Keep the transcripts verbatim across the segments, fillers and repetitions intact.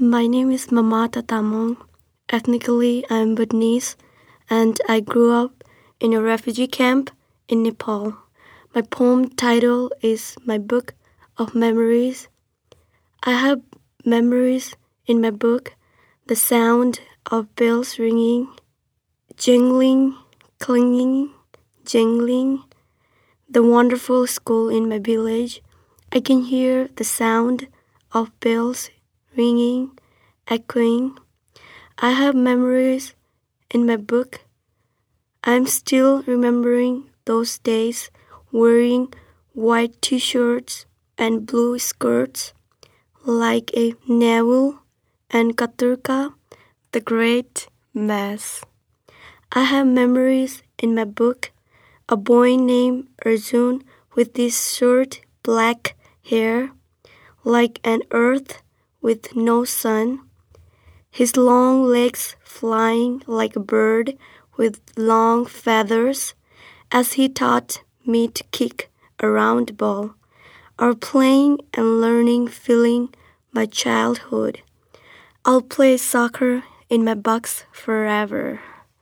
My name is Mamata Tamong. Ethnically, I am Bhutanese, and I grew up in a refugee camp in Nepal. My poem title is My Book of Memories. I have memories in my book, the sound of bells ringing, jingling, clinging, jingling, the wonderful school in my village. I can hear the sound of bells ringing, echoing. I have memories in my book. I'm still remembering those days wearing white t-shirts and blue skirts like a Neville and Katurka, the great mess. I have memories in my book. A boy named Arjun with this short black hair like an earth with no sun. His long legs flying like a bird with long feathers as he taught me to kick a round ball. Our playing and learning filling my childhood. I'll play soccer in my box forever.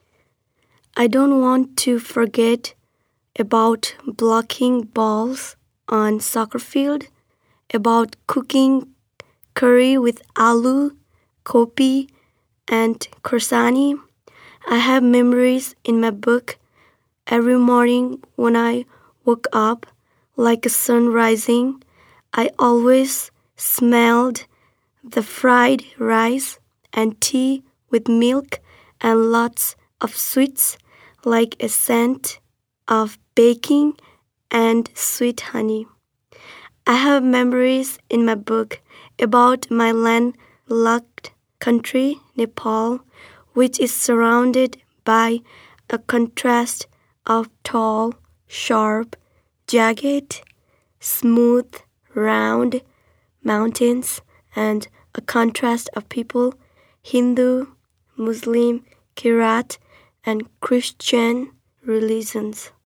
I don't want to forget about blocking balls on soccer field, about cooking curry with aloo, kopi, and kursani. I have memories in my book. Every morning when I woke up like a sun rising, I always smelled the fried rice and tea with milk and lots of sweets like a scent of baking and sweet honey. I have memories in my book about my landlocked country, Nepal, which is surrounded by a contrast of tall, sharp, jagged, smooth, round mountains and a contrast of people, Hindu, Muslim, Kirat, and Christian religions.